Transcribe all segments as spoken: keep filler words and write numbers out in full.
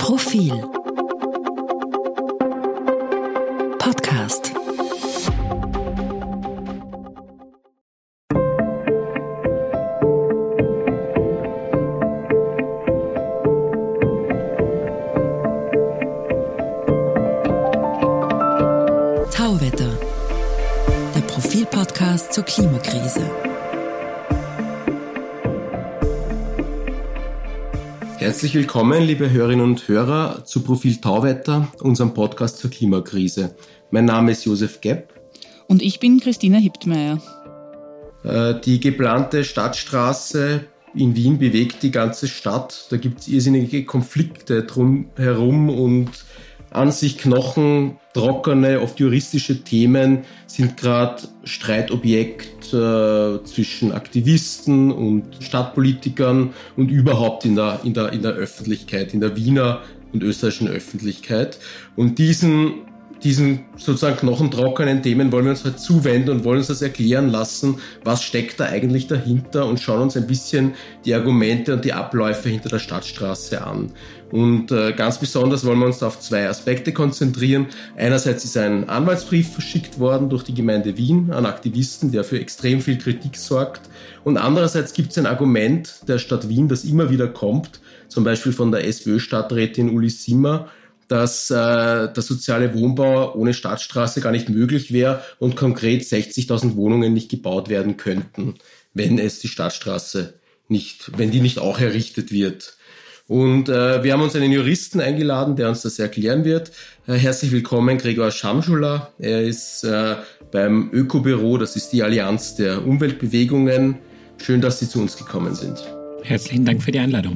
Profil Podcast. Tauwetter, der Profil-Podcast zur Klimakrise. Herzlich willkommen, liebe Hörerinnen und Hörer, zu Profil Tauwetter, unserem Podcast zur Klimakrise. Mein Name ist Josef Gepp. Und ich bin Christina Hiptmeier. Die geplante Stadtstraße in Wien bewegt die ganze Stadt. Da gibt es irrsinnige Konflikte drumherum und an sich knochentrockene, oft juristische Themen sind gerade Streitobjekt äh, zwischen Aktivisten und Stadtpolitikern und überhaupt in der, in der, in der Öffentlichkeit, in der Wiener und österreichischen Öffentlichkeit. Und diesen, diesen sozusagen knochentrockenen Themen wollen wir uns halt zuwenden und wollen uns das erklären lassen, was steckt da eigentlich dahinter, und schauen uns ein bisschen die Argumente und die Abläufe hinter der Stadtstraße an. Und äh, ganz besonders wollen wir uns da auf zwei Aspekte konzentrieren. Einerseits ist ein Anwaltsbrief verschickt worden durch die Gemeinde Wien an Aktivisten, der für extrem viel Kritik sorgt. Und andererseits gibt es ein Argument der Stadt Wien, das immer wieder kommt, zum Beispiel von der SPÖ-Stadträtin Uli Simmer, dass äh, der soziale Wohnbau ohne Stadtstraße gar nicht möglich wäre und konkret sechzigtausend Wohnungen nicht gebaut werden könnten, wenn es die Stadtstraße nicht, wenn die nicht auch errichtet wird. Und äh, wir haben uns einen Juristen eingeladen, der uns das erklären wird. Äh, herzlich willkommen, Gregor Schamschuller. Er ist äh, beim Ökobüro, das ist die Allianz der Umweltbewegungen. Schön, dass Sie zu uns gekommen sind. Herzlichen Dank für die Einladung.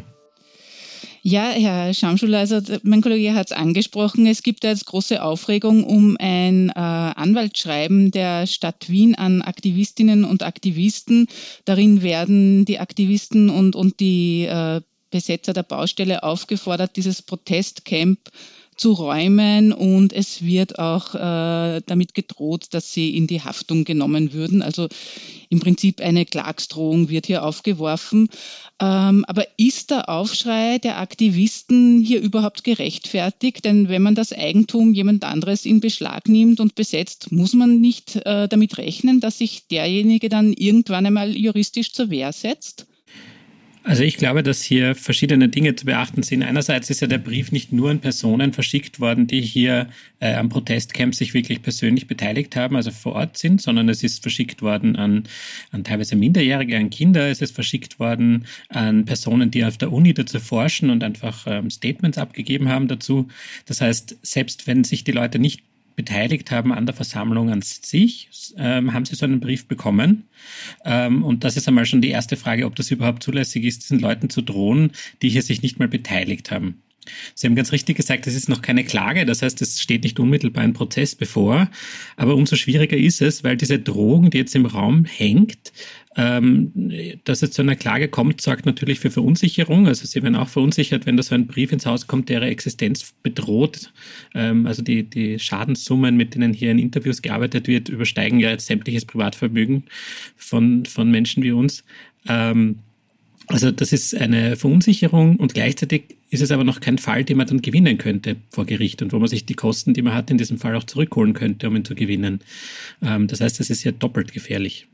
Ja, Herr Schamschuller, also mein Kollege hat es angesprochen, es gibt jetzt große Aufregung um ein äh, Anwaltsschreiben der Stadt Wien an Aktivistinnen und Aktivisten. Darin werden die Aktivisten und, und die äh, Besetzer der Baustelle aufgefordert, dieses Protestcamp zu räumen, und es wird auch äh, damit gedroht, dass sie in die Haftung genommen würden. Also im Prinzip eine Klagsdrohung wird hier aufgeworfen. Ähm, aber ist der Aufschrei der Aktivisten hier überhaupt gerechtfertigt? Denn wenn man das Eigentum jemand anderes in Beschlag nimmt und besetzt, muss man nicht äh, damit rechnen, dass sich derjenige dann irgendwann einmal juristisch zur Wehr setzt? Also ich glaube, dass hier verschiedene Dinge zu beachten sind. Einerseits ist ja der Brief nicht nur an Personen verschickt worden, die hier äh, am Protestcamp sich wirklich persönlich beteiligt haben, also vor Ort sind, sondern es ist verschickt worden an, an teilweise Minderjährige, an Kinder. Es ist verschickt worden an Personen, die auf der Uni dazu forschen und einfach ähm, Statements abgegeben haben dazu. Das heißt, selbst wenn sich die Leute nicht beteiligt haben an der Versammlung an sich, ähm, haben sie so einen Brief bekommen. Ähm, und das ist einmal schon die erste Frage, ob das überhaupt zulässig ist, diesen Leuten zu drohen, die hier sich nicht mal beteiligt haben. Sie haben ganz richtig gesagt, es ist noch keine Klage, das heißt, es steht nicht unmittelbar ein Prozess bevor, aber umso schwieriger ist es, weil diese Drohung, die jetzt im Raum hängt, ähm, dass es zu einer Klage kommt, sorgt natürlich für Verunsicherung. Also sie werden auch verunsichert, wenn da so ein Brief ins Haus kommt, der ihre Existenz bedroht. Ähm, also die, die Schadenssummen, mit denen hier in Interviews gearbeitet wird, übersteigen ja jetzt sämtliches Privatvermögen von, von Menschen wie uns. Ähm, Also das ist eine Verunsicherung, und gleichzeitig ist es aber noch kein Fall, den man dann gewinnen könnte vor Gericht und wo man sich die Kosten, die man hat, in diesem Fall auch zurückholen könnte, um ihn zu gewinnen. Das heißt, das ist ja doppelt gefährlich.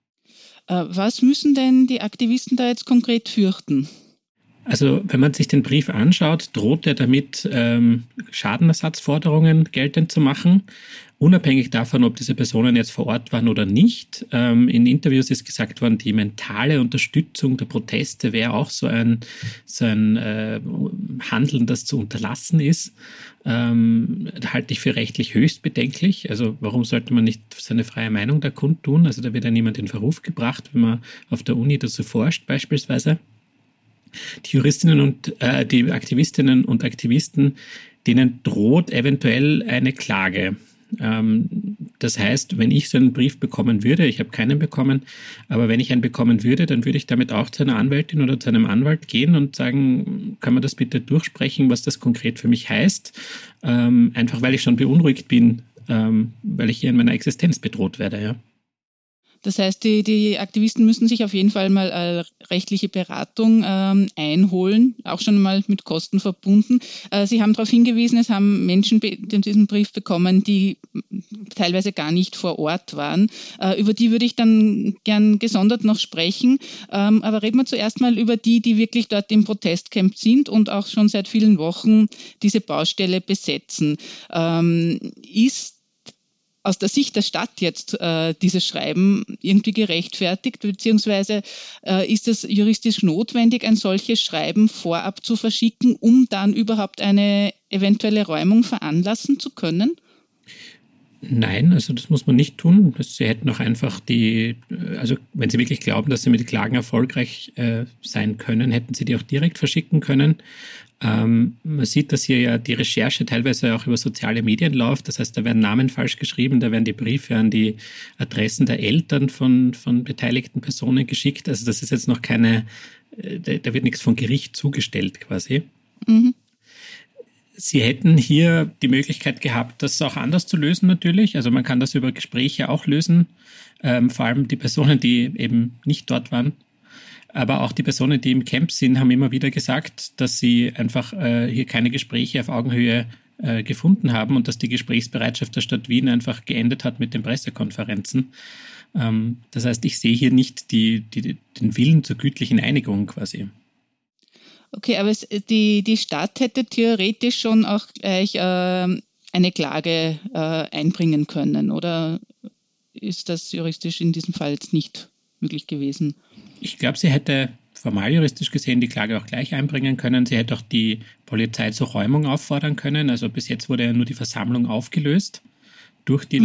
Was müssen denn die Aktivisten da jetzt konkret fürchten? Also wenn man sich den Brief anschaut, droht er damit, ähm, Schadenersatzforderungen geltend zu machen, unabhängig davon, ob diese Personen jetzt vor Ort waren oder nicht. Ähm, in Interviews ist gesagt worden, die mentale Unterstützung der Proteste wäre auch so ein, so ein äh, Handeln, das zu unterlassen ist. Ähm, halte ich für rechtlich höchst bedenklich. Also warum sollte man nicht seine freie Meinung da kundtun? Also da wird ja niemand in Verruf gebracht, wenn man auf der Uni dazu forscht beispielsweise. Die Juristinnen und äh, die Aktivistinnen und Aktivisten, denen droht eventuell eine Klage. Ähm, das heißt, wenn ich so einen Brief bekommen würde, ich habe keinen bekommen, aber wenn ich einen bekommen würde, dann würde ich damit auch zu einer Anwältin oder zu einem Anwalt gehen und sagen, kann man das bitte durchsprechen, was das konkret für mich heißt? Ähm, einfach weil ich schon beunruhigt bin, ähm, weil ich hier in meiner Existenz bedroht werde, ja. Das heißt, die, die Aktivisten müssen sich auf jeden Fall mal äh, rechtliche Beratung ähm, einholen, auch schon mal mit Kosten verbunden. Äh, Sie haben darauf hingewiesen, es haben Menschen be- diesen Brief bekommen, die teilweise gar nicht vor Ort waren. Äh, über die würde ich dann gern gesondert noch sprechen. Ähm, aber reden wir zuerst mal über die, die wirklich dort im Protestcamp sind und auch schon seit vielen Wochen diese Baustelle besetzen. Ähm, ist aus der Sicht der Stadt jetzt äh, dieses Schreiben irgendwie gerechtfertigt, beziehungsweise äh, ist es juristisch notwendig, ein solches Schreiben vorab zu verschicken, um dann überhaupt eine eventuelle Räumung veranlassen zu können? Nein, also das muss man nicht tun. Sie hätten auch einfach die, also wenn Sie wirklich glauben, dass Sie mit Klagen erfolgreich äh, sein können, hätten Sie die auch direkt verschicken können. Ähm, man sieht, dass hier ja die Recherche teilweise auch über soziale Medien läuft. Das heißt, da werden Namen falsch geschrieben, da werden die Briefe an die Adressen der Eltern von, von beteiligten Personen geschickt. Also das ist jetzt noch keine, da, da wird nichts vom Gericht zugestellt quasi. Mhm. Sie hätten hier die Möglichkeit gehabt, das auch anders zu lösen natürlich. Also man kann das über Gespräche auch lösen, ähm, vor allem die Personen, die eben nicht dort waren. Aber auch die Personen, die im Camp sind, haben immer wieder gesagt, dass sie einfach äh, hier keine Gespräche auf Augenhöhe äh, gefunden haben und dass die Gesprächsbereitschaft der Stadt Wien einfach geendet hat mit den Pressekonferenzen. Ähm, das heißt, ich sehe hier nicht die, die, den Willen zur gütlichen Einigung quasi. Okay, aber es, die, die Stadt hätte theoretisch schon auch gleich äh, eine Klage äh, einbringen können, oder ist das juristisch in diesem Fall jetzt nicht möglich gewesen? Ich glaube, sie hätte formal juristisch gesehen die Klage auch gleich einbringen können. Sie hätte auch die Polizei zur Räumung auffordern können. Also bis jetzt wurde ja nur die Versammlung aufgelöst durch die mhm.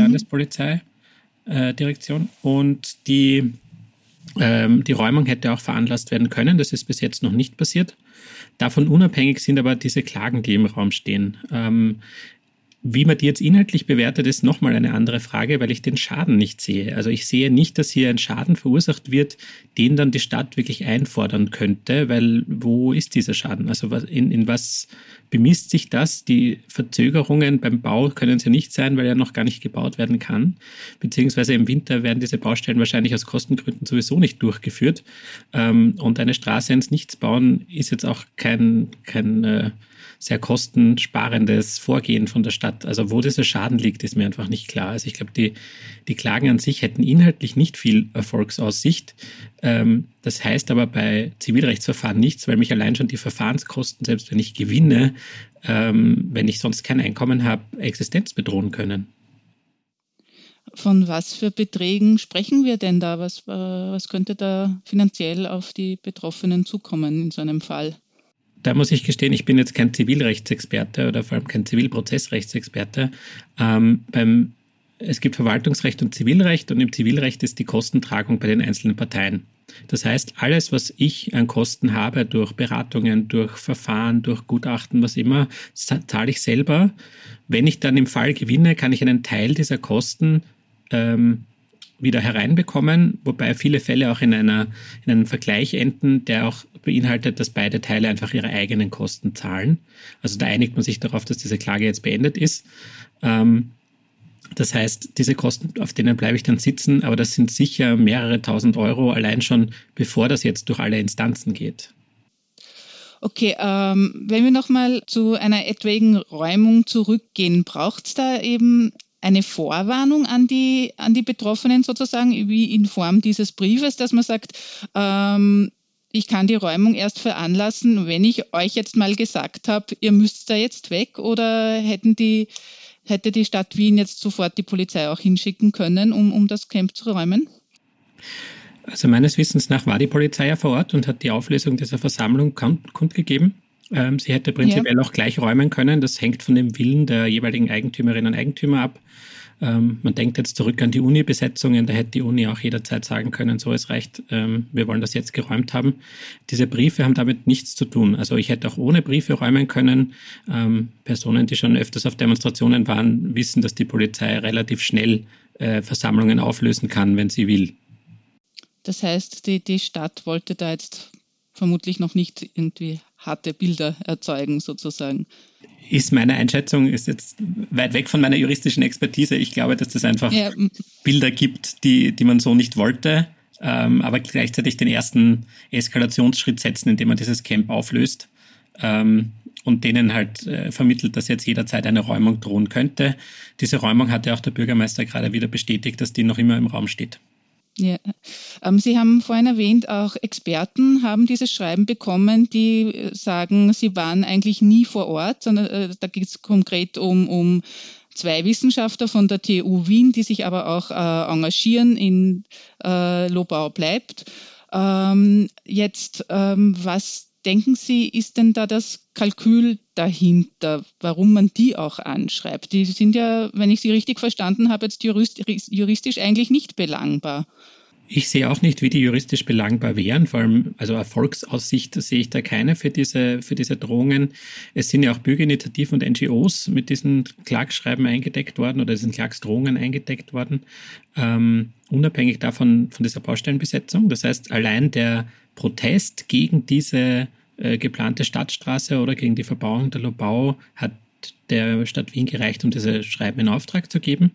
Landespolizeidirektion. Und die, ähm, die Räumung hätte auch veranlasst werden können. Das ist bis jetzt noch nicht passiert. Davon unabhängig sind aber diese Klagen, die im Raum stehen. Ähm, Wie man die jetzt inhaltlich bewertet, ist nochmal eine andere Frage, weil ich den Schaden nicht sehe. Also ich sehe nicht, dass hier ein Schaden verursacht wird, den dann die Stadt wirklich einfordern könnte, weil wo ist dieser Schaden? Also in, in was bemisst sich das? Die Verzögerungen beim Bau können es ja nicht sein, weil er noch gar nicht gebaut werden kann. Beziehungsweise im Winter werden diese Baustellen wahrscheinlich aus Kostengründen sowieso nicht durchgeführt. Und eine Straße ins Nichts bauen ist jetzt auch kein... kein sehr kostensparendes Vorgehen von der Stadt. Also wo dieser Schaden liegt, ist mir einfach nicht klar. Also ich glaube, die, die Klagen an sich hätten inhaltlich nicht viel Erfolgsaussicht. Ähm, das heißt aber bei Zivilrechtsverfahren nichts, weil mich allein schon die Verfahrenskosten, selbst wenn ich gewinne, ähm, wenn ich sonst kein Einkommen habe, Existenz bedrohen können. Von was für Beträgen sprechen wir denn da? Was, äh, was könnte da finanziell auf die Betroffenen zukommen in so einem Fall? Da muss ich gestehen, ich bin jetzt kein Zivilrechtsexperte oder vor allem kein Zivilprozessrechtsexperte. Ähm, beim, es gibt Verwaltungsrecht und Zivilrecht und im Zivilrecht ist die Kostentragung bei den einzelnen Parteien. Das heißt, alles, was ich an Kosten habe durch Beratungen, durch Verfahren, durch Gutachten, was immer, zahle ich selber. Wenn ich dann im Fall gewinne, kann ich einen Teil dieser Kosten ähm, wieder hereinbekommen, wobei viele Fälle auch in, einer, in einem Vergleich enden, der auch beinhaltet, dass beide Teile einfach ihre eigenen Kosten zahlen. Also da einigt man sich darauf, dass diese Klage jetzt beendet ist. Ähm, das heißt, diese Kosten, auf denen bleibe ich dann sitzen, aber das sind sicher mehrere tausend Euro, allein schon bevor das jetzt durch alle Instanzen geht. Okay, ähm, wenn wir nochmal zu einer etwaigen Räumung zurückgehen, braucht es da eben eine Vorwarnung an die, an die Betroffenen sozusagen, wie in Form dieses Briefes, dass man sagt, ähm, ich kann die Räumung erst veranlassen, wenn ich euch jetzt mal gesagt habe, ihr müsst da jetzt weg, oder hätten die, hätte die Stadt Wien jetzt sofort die Polizei auch hinschicken können, um, um das Camp zu räumen? Also meines Wissens nach war die Polizei ja vor Ort und hat die Auflösung dieser Versammlung kundgegeben. Ähm, sie hätte prinzipiell ja auch gleich räumen können. Das hängt von dem Willen der jeweiligen Eigentümerinnen und Eigentümer ab. Ähm, man denkt jetzt zurück an die Uni-Besetzungen. Da hätte die Uni auch jederzeit sagen können, so, es reicht, ähm, wir wollen das jetzt geräumt haben. Diese Briefe haben damit nichts zu tun. Also ich hätte auch ohne Briefe räumen können. Ähm, Personen, die schon öfters auf Demonstrationen waren, wissen, dass die Polizei relativ schnell äh, Versammlungen auflösen kann, wenn sie will. Das heißt, die, die Stadt wollte da jetzt vermutlich noch nicht irgendwie harte Bilder erzeugen sozusagen. Ist meine Einschätzung, ist jetzt weit weg von meiner juristischen Expertise. Ich glaube, dass es einfach ja. Bilder gibt, die, die man so nicht wollte, ähm, aber gleichzeitig den ersten Eskalationsschritt setzen, indem man dieses Camp auflöst ähm, und denen halt äh, vermittelt, dass jetzt jederzeit eine Räumung drohen könnte. Diese Räumung hat ja auch der Bürgermeister gerade wieder bestätigt, dass die noch immer im Raum steht. Ja, ähm, Sie haben vorhin erwähnt, auch Experten haben dieses Schreiben bekommen, die sagen, sie waren eigentlich nie vor Ort, sondern äh, da geht es konkret um, um zwei Wissenschaftler von der T U Wien, die sich aber auch äh, engagieren in äh, Lobau bleibt. Ähm, jetzt, ähm, was denken Sie, ist denn da das Kalkül dahinter, warum man die auch anschreibt? Die sind ja, wenn ich Sie richtig verstanden habe, jetzt jurist, juristisch eigentlich nicht belangbar. Ich sehe auch nicht, wie die juristisch belangbar wären. Vor allem, also Erfolgsaussicht sehe ich da keine für diese, für diese Drohungen. Es sind ja auch Bürgerinitiativen und N G Os mit diesen Klageschreiben eingedeckt worden oder diesen Klagsdrohungen eingedeckt worden, ähm, unabhängig davon, von dieser Baustellenbesetzung. Das heißt, allein der Protest gegen diese äh, geplante Stadtstraße oder gegen die Verbauung der Lobau hat der Stadt Wien gereicht, um diese Schreiben in Auftrag zu geben.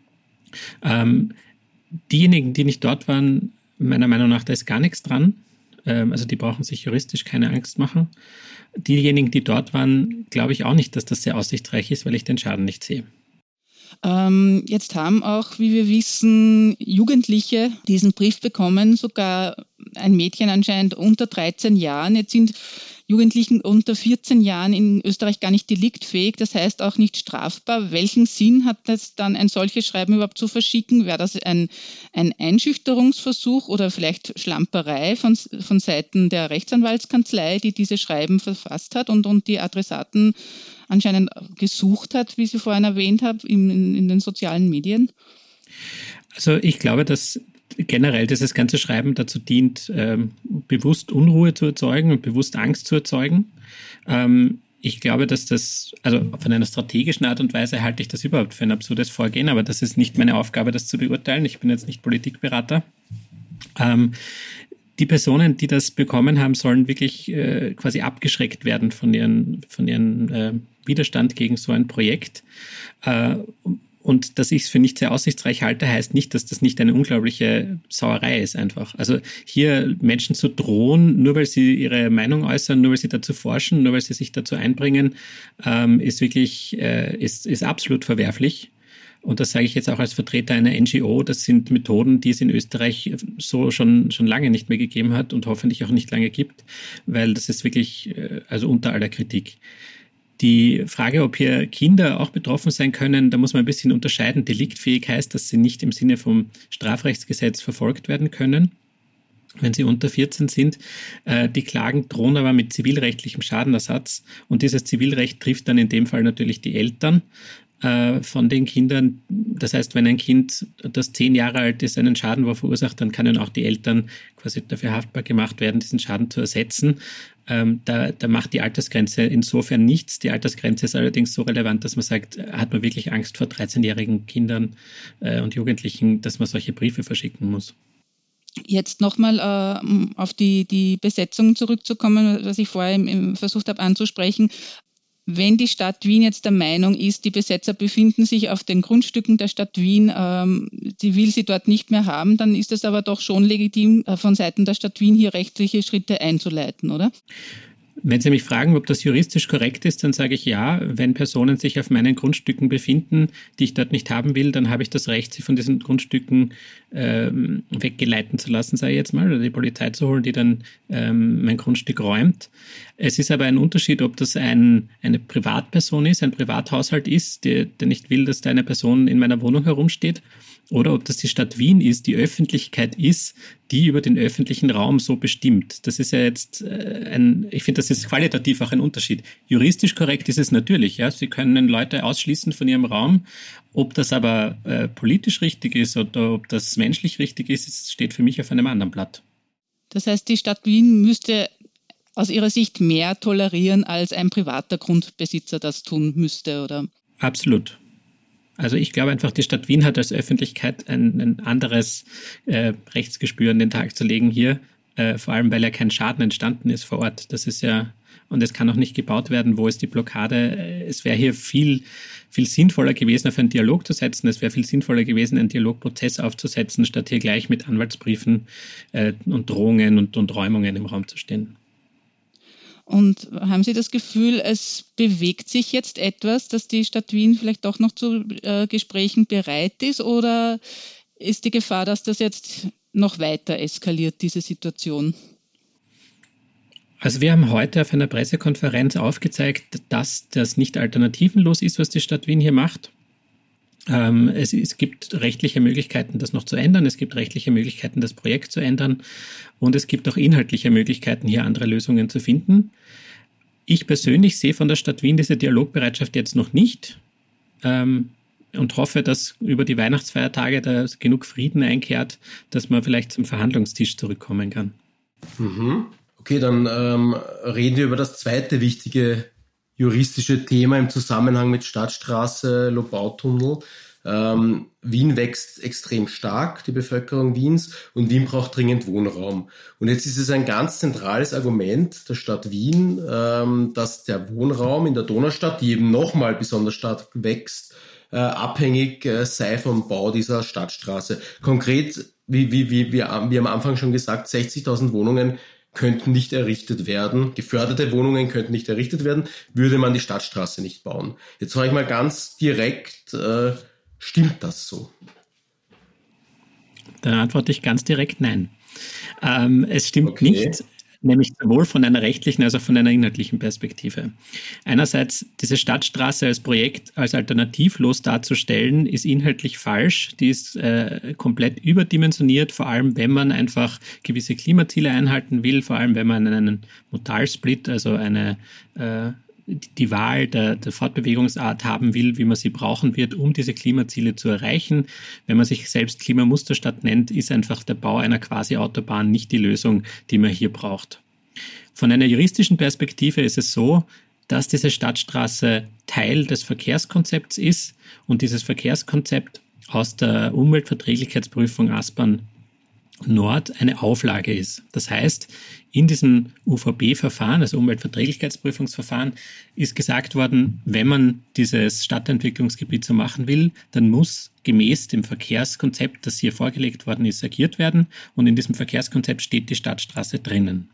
Ähm, diejenigen, die nicht dort waren, meiner Meinung nach, da ist gar nichts dran. Ähm, also die brauchen sich juristisch keine Angst machen. Diejenigen, die dort waren, glaube ich auch nicht, dass das sehr aussichtsreich ist, weil ich den Schaden nicht sehe. Ähm, jetzt haben auch, wie wir wissen, Jugendliche diesen Brief bekommen, sogar ein Mädchen anscheinend unter dreizehn Jahren. Jetzt sind Jugendlichen unter vierzehn Jahren in Österreich gar nicht deliktfähig, das heißt auch nicht strafbar. Welchen Sinn hat es dann, ein solches Schreiben überhaupt zu verschicken? Wäre das ein, ein Einschüchterungsversuch oder vielleicht Schlamperei von, von Seiten der Rechtsanwaltskanzlei, die diese Schreiben verfasst hat und, und die Adressaten anscheinend gesucht hat, wie Sie vorhin erwähnt haben, in, in, in den sozialen Medien? Also ich glaube, dass generell dieses ganze Schreiben dazu dient, ähm, bewusst Unruhe zu erzeugen und bewusst Angst zu erzeugen. Ähm, ich glaube, dass das, also von einer strategischen Art und Weise halte ich das überhaupt für ein absurdes Vorgehen, aber das ist nicht meine Aufgabe, das zu beurteilen. Ich bin jetzt nicht Politikberater. Ähm, die Personen, die das bekommen haben, sollen wirklich äh, quasi abgeschreckt werden von ihren, von ihren äh, Widerstand gegen so ein Projekt. Äh, Und dass ich es für nicht sehr aussichtsreich halte, heißt nicht, dass das nicht eine unglaubliche Sauerei ist einfach. Also hier Menschen zu drohen, nur weil sie ihre Meinung äußern, nur weil sie dazu forschen, nur weil sie sich dazu einbringen, ähm, ist wirklich, äh, ist, ist absolut verwerflich. Und das sage ich jetzt auch als Vertreter einer N G O. Das sind Methoden, die es in Österreich so schon, schon lange nicht mehr gegeben hat und hoffentlich auch nicht lange gibt, weil das ist wirklich, äh, also unter aller Kritik. Die Frage, ob hier Kinder auch betroffen sein können, da muss man ein bisschen unterscheiden. Deliktfähig heißt, dass sie nicht im Sinne vom Strafrechtsgesetz verfolgt werden können, wenn sie unter vierzehn sind. Die Klagen drohen aber mit zivilrechtlichem Schadenersatz und dieses Zivilrecht trifft dann in dem Fall natürlich die Eltern von den Kindern. Das heißt, wenn ein Kind, das zehn Jahre alt ist, einen Schaden verursacht, dann können auch die Eltern quasi dafür haftbar gemacht werden, diesen Schaden zu ersetzen. Ähm, da, da macht die Altersgrenze insofern nichts. Die Altersgrenze ist allerdings so relevant, dass man sagt, hat man wirklich Angst vor dreizehnjährigen Kindern äh, und Jugendlichen, dass man solche Briefe verschicken muss. Jetzt nochmal äh, auf die, die Besetzung zurückzukommen, was ich vorher im, im versucht habe anzusprechen. Wenn die Stadt Wien jetzt der Meinung ist, die Besetzer befinden sich auf den Grundstücken der Stadt Wien, ähm, sie will sie dort nicht mehr haben, dann ist es aber doch schon legitim, äh, von Seiten der Stadt Wien hier rechtliche Schritte einzuleiten, oder? Wenn Sie mich fragen, ob das juristisch korrekt ist, dann sage ich ja. Wenn Personen sich auf meinen Grundstücken befinden, die ich dort nicht haben will, dann habe ich das Recht, sie von diesen Grundstücken ähm, weggeleiten zu lassen, sage ich jetzt mal, oder die Polizei zu holen, die dann ähm, mein Grundstück räumt. Es ist aber ein Unterschied, ob das ein, eine Privatperson ist, ein Privathaushalt ist, der, der nicht will, dass da eine Person in meiner Wohnung herumsteht, oder ob das die Stadt Wien ist, die Öffentlichkeit ist, die über den öffentlichen Raum so bestimmt. Das ist ja jetzt äh, ein, ich finde, das ist qualitativ auch ein Unterschied. Juristisch korrekt ist es natürlich, ja. Sie können Leute ausschließen von ihrem Raum. Ob das aber äh, politisch richtig ist oder ob das menschlich richtig ist, das steht für mich auf einem anderen Blatt. Das heißt, die Stadt Wien müsste aus Ihrer Sicht mehr tolerieren, als ein privater Grundbesitzer das tun müsste, oder? Absolut. Also ich glaube einfach, die Stadt Wien hat als Öffentlichkeit ein, ein anderes äh, Rechtsgespür an den Tag zu legen hier, äh, vor allem weil ja kein Schaden entstanden ist vor Ort. Das ist ja und es kann auch nicht gebaut werden. Wo ist die Blockade? Es wäre hier viel, viel sinnvoller gewesen, auf einen Dialog zu setzen. Es wäre viel sinnvoller gewesen, einen Dialogprozess aufzusetzen, statt hier gleich mit Anwaltsbriefen äh, und Drohungen und, und Räumungen im Raum zu stehen. Und haben Sie das Gefühl, es bewegt sich jetzt etwas, dass die Stadt Wien vielleicht doch noch zu äh, Gesprächen bereit ist? Oder ist die Gefahr, dass das jetzt noch weiter eskaliert, diese Situation? Also wir haben heute auf einer Pressekonferenz aufgezeigt, dass das nicht alternativenlos ist, was die Stadt Wien hier macht. Ähm, es, es gibt rechtliche Möglichkeiten, das noch zu ändern. Es gibt rechtliche Möglichkeiten, das Projekt zu ändern. Und es gibt auch inhaltliche Möglichkeiten, hier andere Lösungen zu finden. Ich persönlich sehe von der Stadt Wien diese Dialogbereitschaft jetzt noch nicht ähm, und hoffe, dass über die Weihnachtsfeiertage da genug Frieden einkehrt, dass man vielleicht zum Verhandlungstisch zurückkommen kann. Mhm. Okay, dann ähm, reden wir über das zweite wichtige juristische Thema im Zusammenhang mit Stadtstraße, Lobautunnel. Ähm, Wien wächst extrem stark, die Bevölkerung Wiens, und Wien braucht dringend Wohnraum. Und jetzt ist es ein ganz zentrales Argument der Stadt Wien, ähm, dass der Wohnraum in der Donaustadt, die eben nochmal besonders stark wächst, äh, abhängig äh, sei vom Bau dieser Stadtstraße. Konkret, wie, wie, wie, wie, wie am Anfang schon gesagt, sechzigtausend Wohnungen könnten nicht errichtet werden, geförderte Wohnungen könnten nicht errichtet werden, würde man die Stadtstraße nicht bauen. Jetzt frage ich mal ganz direkt, äh, stimmt das so? Da antworte ich ganz direkt nein. Ähm, es stimmt Okay. nicht, nämlich sowohl von einer rechtlichen als auch von einer inhaltlichen Perspektive. Einerseits, diese Stadtstraße als Projekt als alternativlos darzustellen, ist inhaltlich falsch. Die ist äh, komplett überdimensioniert, vor allem wenn man einfach gewisse Klimaziele einhalten will, vor allem wenn man einen Modalsplit, also eine äh, die Wahl der, der Fortbewegungsart haben will, wie man sie brauchen wird, um diese Klimaziele zu erreichen. Wenn man sich selbst Klimamusterstadt nennt, ist einfach der Bau einer Quasi-Autobahn nicht die Lösung, die man hier braucht. Von einer juristischen Perspektive ist es so, dass diese Stadtstraße Teil des Verkehrskonzepts ist und dieses Verkehrskonzept aus der Umweltverträglichkeitsprüfung Aspern Nord eine Auflage ist. Das heißt, in diesem U V B-Verfahren, also Umweltverträglichkeitsprüfungsverfahren, ist gesagt worden, wenn man dieses Stadtentwicklungsgebiet so machen will, dann muss gemäß dem Verkehrskonzept, das hier vorgelegt worden ist, agiert werden. Und in diesem Verkehrskonzept steht die Stadtstraße drinnen.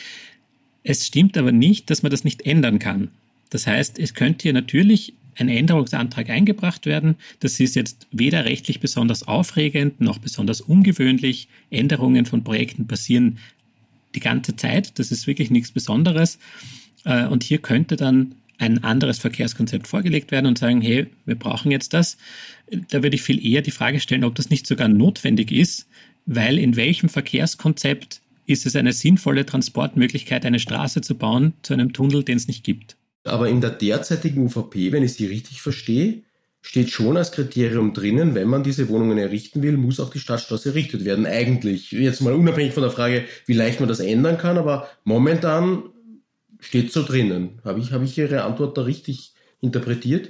Es stimmt aber nicht, dass man das nicht ändern kann. Das heißt, es könnte hier natürlich ein Änderungsantrag eingebracht werden. Das ist jetzt weder rechtlich besonders aufregend noch besonders ungewöhnlich. Änderungen von Projekten passieren die ganze Zeit. Das ist wirklich nichts Besonderes. Und hier könnte dann ein anderes Verkehrskonzept vorgelegt werden und sagen, hey, wir brauchen jetzt das. Da würde ich viel eher die Frage stellen, ob das nicht sogar notwendig ist, weil in welchem Verkehrskonzept ist es eine sinnvolle Transportmöglichkeit, eine Straße zu bauen zu einem Tunnel, den es nicht gibt. Aber in der derzeitigen U V P, wenn ich sie richtig verstehe, steht schon als Kriterium drinnen, wenn man diese Wohnungen errichten will, muss auch die Stadtstraße errichtet werden. Eigentlich, jetzt mal unabhängig von der Frage, wie leicht man das ändern kann, aber momentan steht so drinnen. Habe ich, habe ich Ihre Antwort da richtig interpretiert?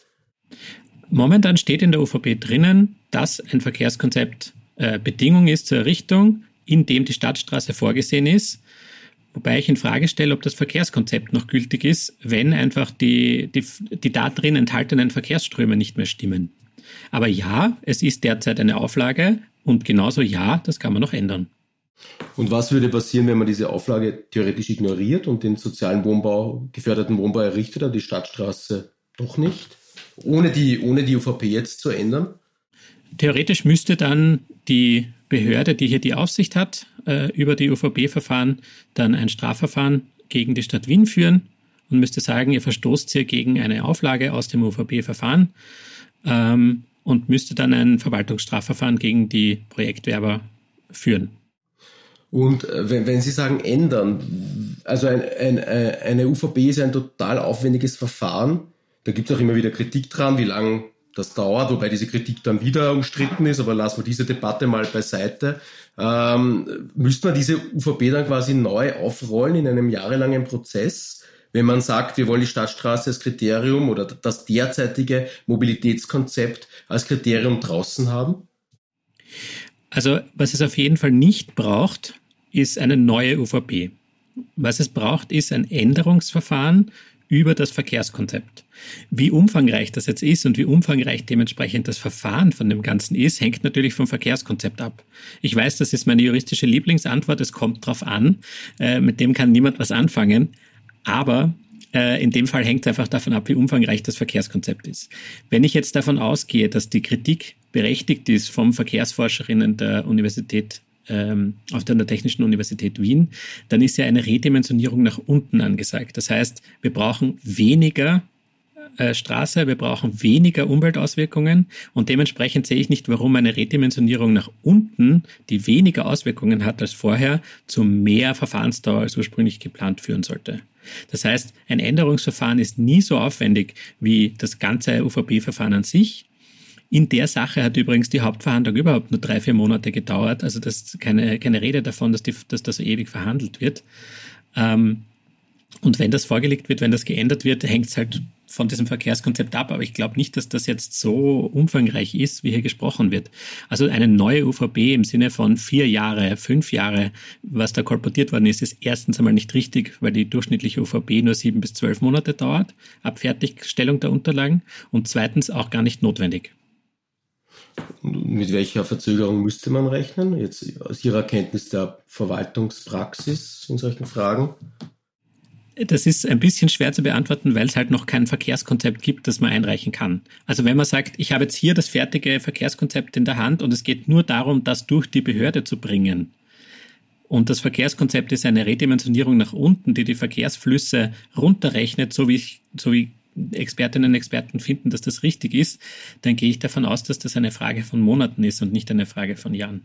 Momentan steht in der U V P drinnen, dass ein Verkehrskonzept äh, Bedingung ist zur Errichtung, in dem die Stadtstraße vorgesehen ist. Wobei ich in Frage stelle, ob das Verkehrskonzept noch gültig ist, wenn einfach die, die, die da drin enthaltenen Verkehrsströme nicht mehr stimmen. Aber ja, es ist derzeit eine Auflage und genauso ja, das kann man noch ändern. Und was würde passieren, wenn man diese Auflage theoretisch ignoriert und den sozialen Wohnbau, geförderten Wohnbau errichtet, aber die Stadtstraße doch nicht? Ohne die, ohne die U V P jetzt zu ändern? Theoretisch müsste dann die Behörde, die hier die Aufsicht hat, äh, über die U V B-Verfahren dann ein Strafverfahren gegen die Stadt Wien führen und müsste sagen, ihr verstoßt hier gegen eine Auflage aus dem U V B-Verfahren ähm, und müsste dann ein Verwaltungsstrafverfahren gegen die Projektwerber führen. Und wenn, wenn Sie sagen ändern, also ein, ein, eine U V B ist ein total aufwendiges Verfahren, da gibt es auch immer wieder Kritik dran, wie lange das dauert, wobei diese Kritik dann wieder umstritten ist, aber lassen wir diese Debatte mal beiseite. Ähm, müsste man diese U V B dann quasi neu aufrollen in einem jahrelangen Prozess, wenn man sagt, wir wollen die Stadtstraße als Kriterium oder das derzeitige Mobilitätskonzept als Kriterium draußen haben? Also was es auf jeden Fall nicht braucht, ist eine neue U V B. Was es braucht, ist ein Änderungsverfahren über das Verkehrskonzept. Wie umfangreich das jetzt ist und wie umfangreich dementsprechend das Verfahren von dem Ganzen ist, hängt natürlich vom Verkehrskonzept ab. Ich weiß, das ist meine juristische Lieblingsantwort, es kommt drauf an, äh, mit dem kann niemand was anfangen, aber äh, in dem Fall hängt es einfach davon ab, wie umfangreich das Verkehrskonzept ist. Wenn ich jetzt davon ausgehe, dass die Kritik berechtigt ist vom Verkehrsforscherinnen der Universität auf der Technischen Universität Wien, dann ist ja eine Redimensionierung nach unten angesagt. Das heißt, wir brauchen weniger äh, Straße, wir brauchen weniger Umweltauswirkungen und dementsprechend sehe ich nicht, warum eine Redimensionierung nach unten, die weniger Auswirkungen hat als vorher, zu mehr Verfahrensdauer als ursprünglich geplant führen sollte. Das heißt, ein Änderungsverfahren ist nie so aufwendig wie das ganze U V B-Verfahren an sich. In der Sache hat übrigens die Hauptverhandlung überhaupt nur drei, vier Monate gedauert. Also das ist keine, keine Rede davon, dass, die, dass das so ewig verhandelt wird. Ähm, und wenn das vorgelegt wird, wenn das geändert wird, hängt es halt von diesem Verkehrskonzept ab. Aber ich glaube nicht, dass das jetzt so umfangreich ist, wie hier gesprochen wird. Also eine neue U V B im Sinne von vier Jahre, fünf Jahre, was da kolportiert worden ist, ist erstens einmal nicht richtig, weil die durchschnittliche U V B nur sieben bis zwölf Monate dauert, ab Fertigstellung der Unterlagen. Und zweitens auch gar nicht notwendig. Mit welcher Verzögerung müsste man rechnen, jetzt aus Ihrer Kenntnis der Verwaltungspraxis in solchen Fragen? Das ist ein bisschen schwer zu beantworten, weil es halt noch kein Verkehrskonzept gibt, das man einreichen kann. Also wenn man sagt, ich habe jetzt hier das fertige Verkehrskonzept in der Hand und es geht nur darum, das durch die Behörde zu bringen. Und das Verkehrskonzept ist eine Redimensionierung nach unten, die die Verkehrsflüsse runterrechnet, so wie ich, so wie Expertinnen und Experten finden, dass das richtig ist, dann gehe ich davon aus, dass das eine Frage von Monaten ist und nicht eine Frage von Jahren.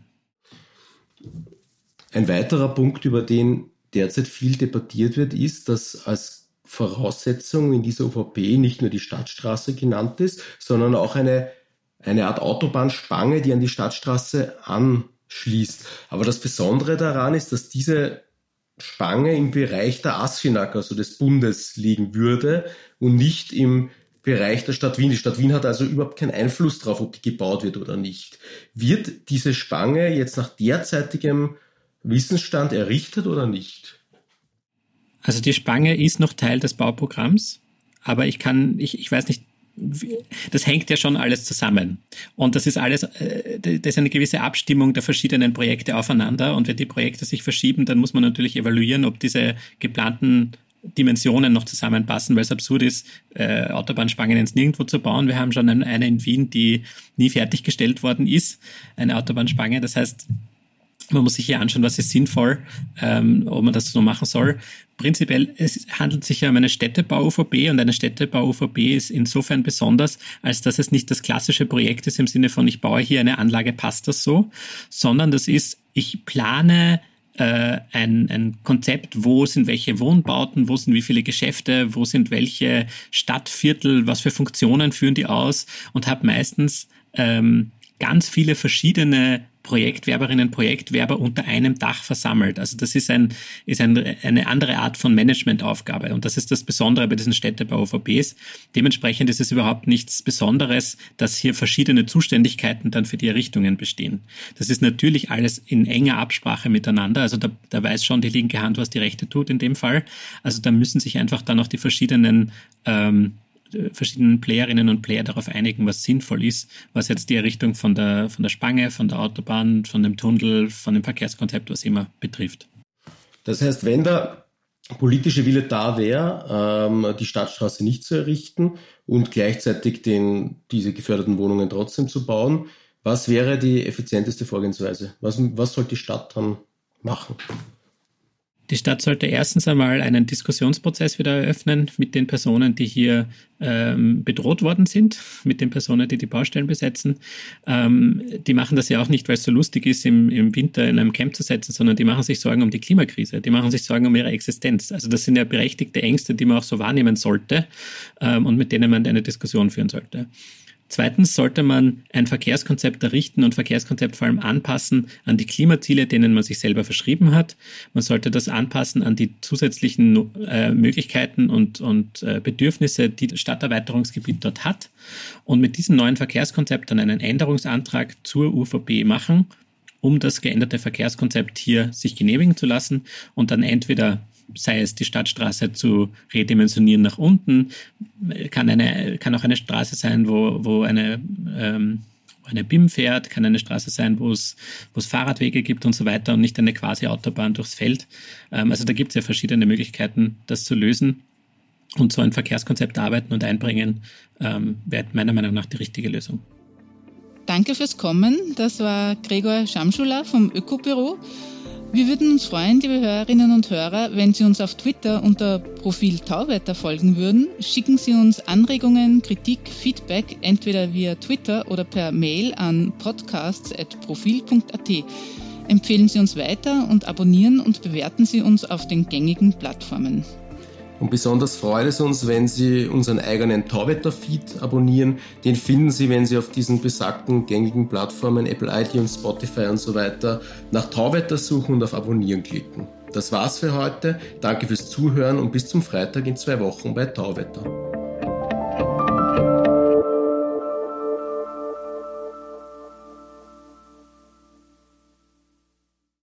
Ein weiterer Punkt, über den derzeit viel debattiert wird, ist, dass als Voraussetzung in dieser U V B nicht nur die Stadtstraße genannt ist, sondern auch eine, eine Art Autobahnspange, die an die Stadtstraße anschließt. Aber das Besondere daran ist, dass diese Spange im Bereich der ASFINAG, also des Bundes, liegen würde und nicht im Bereich der Stadt Wien. Die Stadt Wien hat also überhaupt keinen Einfluss darauf, ob die gebaut wird oder nicht. Wird diese Spange jetzt nach derzeitigem Wissensstand errichtet oder nicht? Also die Spange ist noch Teil des Bauprogramms, aber ich kann, ich, ich weiß nicht, das hängt ja schon alles zusammen. Und das ist alles, das ist eine gewisse Abstimmung der verschiedenen Projekte aufeinander. Und wenn die Projekte sich verschieben, dann muss man natürlich evaluieren, ob diese geplanten Dimensionen noch zusammenpassen, weil es absurd ist, äh, Autobahnspangen ins Nirgendwo zu bauen. Wir haben schon eine in Wien, die nie fertiggestellt worden ist, eine Autobahnspange. Das heißt, man muss sich hier anschauen, was ist sinnvoll, ähm, ob man das so machen soll. Prinzipiell, es handelt sich ja um eine Städtebau-U V B und eine Städtebau-U V B ist insofern besonders, als dass es nicht das klassische Projekt ist im Sinne von, ich baue hier eine Anlage, passt das so, sondern das ist, ich plane äh, ein, ein Konzept, wo sind welche Wohnbauten, wo sind wie viele Geschäfte, wo sind welche Stadtviertel, was für Funktionen führen die aus und habe meistens ähm, ganz viele verschiedene Projektwerberinnen, Projektwerber unter einem Dach versammelt. Also das ist ein ist ein, eine andere Art von Managementaufgabe und das ist das Besondere bei diesen Städtebau-U V Bs. Dementsprechend ist es überhaupt nichts Besonderes, dass hier verschiedene Zuständigkeiten dann für die Errichtungen bestehen. Das ist natürlich alles in enger Absprache miteinander. Also da, da weiß schon die linke Hand, was die rechte tut in dem Fall. Also da müssen sich einfach dann auch die verschiedenen ähm, verschiedenen Playerinnen und Player darauf einigen, was sinnvoll ist, was jetzt die Errichtung von der, von der Spange, von der Autobahn, von dem Tunnel, von dem Verkehrskonzept, was immer betrifft. Das heißt, wenn der politische Wille da wäre, ähm, die Stadtstraße nicht zu errichten und gleichzeitig den, diese geförderten Wohnungen trotzdem zu bauen, was wäre die effizienteste Vorgehensweise? Was, was soll die Stadt dann machen? Die Stadt sollte erstens einmal einen Diskussionsprozess wieder eröffnen mit den Personen, die hier ähm, bedroht worden sind, mit den Personen, die die Baustellen besetzen. Ähm, die machen das ja auch nicht, weil es so lustig ist, im, im Winter in einem Camp zu setzen, sondern die machen sich Sorgen um die Klimakrise, die machen sich Sorgen um ihre Existenz. Also das sind ja berechtigte Ängste, die man auch so wahrnehmen sollte ähm, und mit denen man eine Diskussion führen sollte. Zweitens sollte man ein Verkehrskonzept errichten und Verkehrskonzept vor allem anpassen an die Klimaziele, denen man sich selber verschrieben hat. Man sollte das anpassen an die zusätzlichen äh, Möglichkeiten und, und äh, Bedürfnisse, die das Stadterweiterungsgebiet dort hat. Und mit diesem neuen Verkehrskonzept dann einen Änderungsantrag zur U V B machen, um das geänderte Verkehrskonzept hier sich genehmigen zu lassen und dann entweder sei es die Stadtstraße zu redimensionieren nach unten, kann, eine, kann auch eine Straße sein, wo, wo eine, ähm, eine B I M fährt, kann eine Straße sein, wo es, wo es Fahrradwege gibt und so weiter und nicht eine quasi Autobahn durchs Feld. Ähm, also da gibt es ja verschiedene Möglichkeiten, das zu lösen. Und so ein Verkehrskonzept arbeiten und einbringen, ähm, wäre meiner Meinung nach die richtige Lösung. Danke fürs Kommen. Das war Gregor Schamschuler vom Ökobüro. Wir würden uns freuen, liebe Hörerinnen und Hörer, wenn Sie uns auf Twitter unter Profil Tauwetter folgen würden. Schicken Sie uns Anregungen, Kritik, Feedback entweder via Twitter oder per Mail an podcasts at profil punkt a t. Empfehlen Sie uns weiter und abonnieren und bewerten Sie uns auf den gängigen Plattformen. Und besonders freut es uns, wenn Sie unseren eigenen Tauwetter-Feed abonnieren. Den finden Sie, wenn Sie auf diesen besagten gängigen Plattformen, Apple iTunes, Spotify und so weiter, nach Tauwetter suchen und auf Abonnieren klicken. Das war's für heute. Danke fürs Zuhören und bis zum Freitag in zwei Wochen bei Tauwetter.